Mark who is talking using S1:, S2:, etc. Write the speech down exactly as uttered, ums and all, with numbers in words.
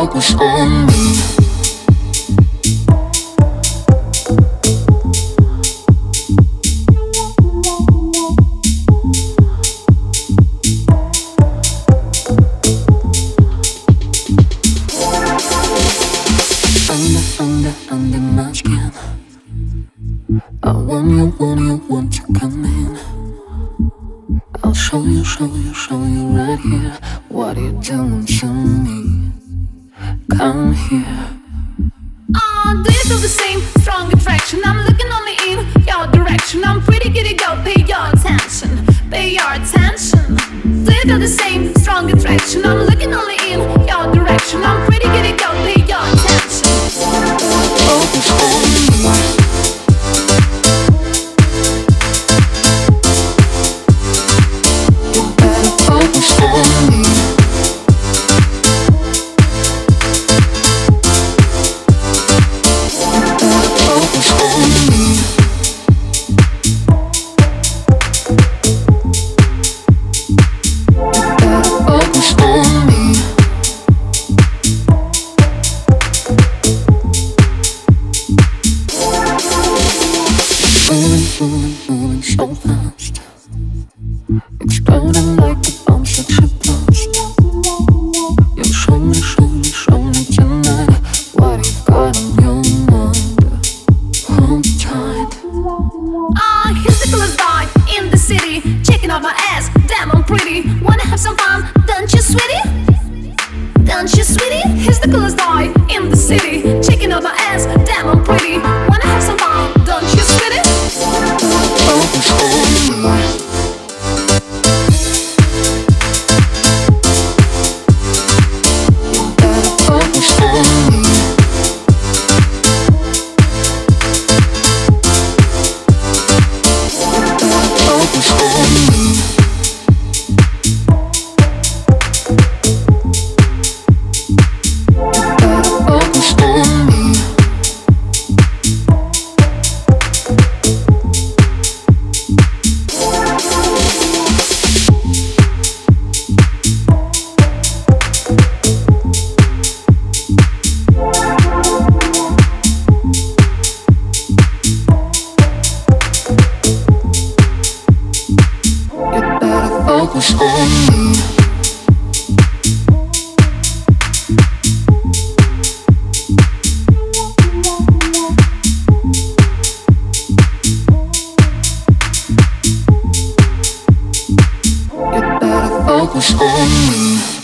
S1: focus on me. Under, under, under my skin. I want you, want you, want to come in. I'll show you, show you, show you right here what you're doing to me. Come here.
S2: Oh, do you feel the same strong attraction? I'm looking only in your direction. I'm pretty giddy, go pay your attention, pay your attention. Do you feel the same strong attraction? I'm looking only in your direction. I'm pretty giddy, go pay your attention.
S1: Focus on me. Moving, moving so fast, exploding like a bomb, such a blast. You show me, show me, show me tonight what you've got on your mind. Hold tight.
S2: Ah, here's the coolest guy in the city, checking out my ass, damn I'm pretty. Wanna have some fun, don't you sweetie? Don't you sweetie? Here's the coolest guy in the city, checking out my ass, damn I'm pretty. Wanna have some fun, don't you sweetie?
S1: Focus on me. Focus on me. Focus on me. Focus on me. Focus on me. You better focus on me.